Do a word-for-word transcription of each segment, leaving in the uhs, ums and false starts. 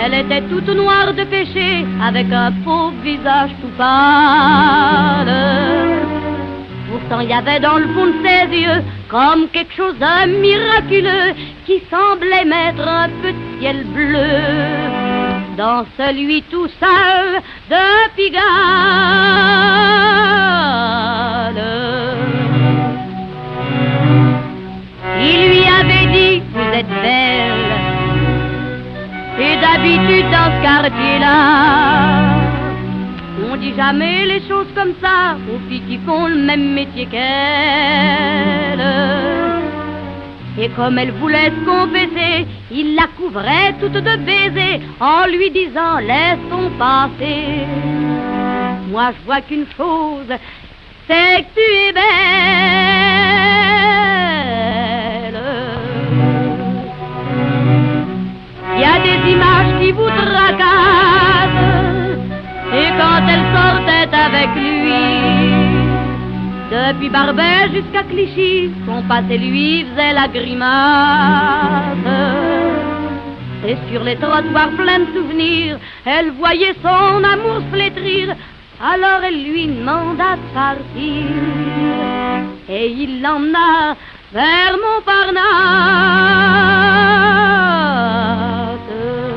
Elle était toute noire de péché, avec un pauvre visage tout pâle. Pourtant il y avait dans le fond de ses yeux comme quelque chose de miraculeux qui semblait mettre un peu de ciel bleu dans celui tout seul de Pigalle. Il lui avait dit, vous êtes belle, et d'habitude dans ce quartier-là, on dit jamais les choses comme ça aux filles qui font le même métier qu'elle. Et comme elle voulait se confesser, il la couvrait toute de baisers en lui disant laissons passer. Moi je vois qu'une chose, c'est que tu es belle. Il y a des images qui vous tracassent. Et quand elle sortait avec lui, depuis Barbès jusqu'à Clichy, son passé lui faisait la grimace. Et sur les trottoirs pleins de souvenirs, elle voyait son amour se flétrir. Alors elle lui demanda de partir, et il l'emmena vers Montparnasse.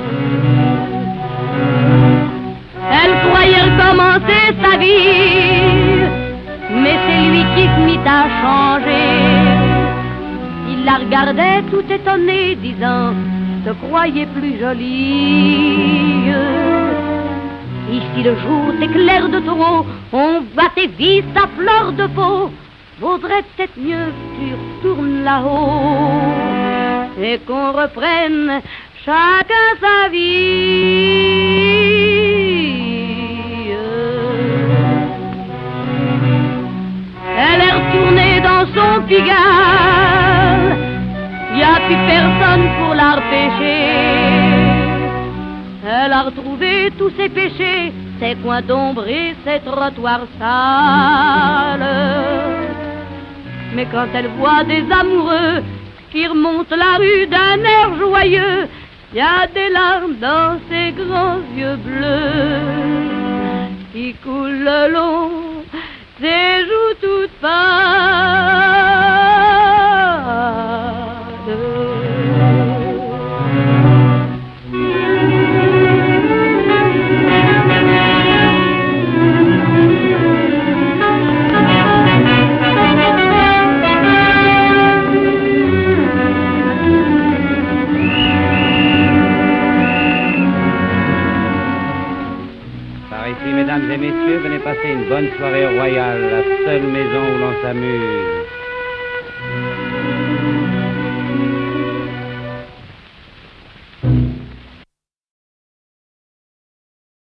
Elle croyait recommencer sa vie, mais c'est lui qui se mit à changer. Il la regardait tout étonné, disant « Te croyais plus jolie ». Ici le jour t'éclaire de trop, on voit tes vices à fleur de peau. Vaudrait peut-être mieux que tu retournes là-haut et qu'on reprenne chacun sa vie. Elle est retournée dans son Pigalle, y a plus personne pour la repêcher. Elle a retrouvé tous ses péchés, ses coins d'ombre et ses trottoirs sales. Mais quand elle voit des amoureux qui remontent la rue d'un air joyeux, y a des larmes dans ses grands yeux bleus qui coulent le long ses joues toutes pâles. Mesdames et messieurs, venez passer une bonne soirée royale, la seule maison où l'on s'amuse.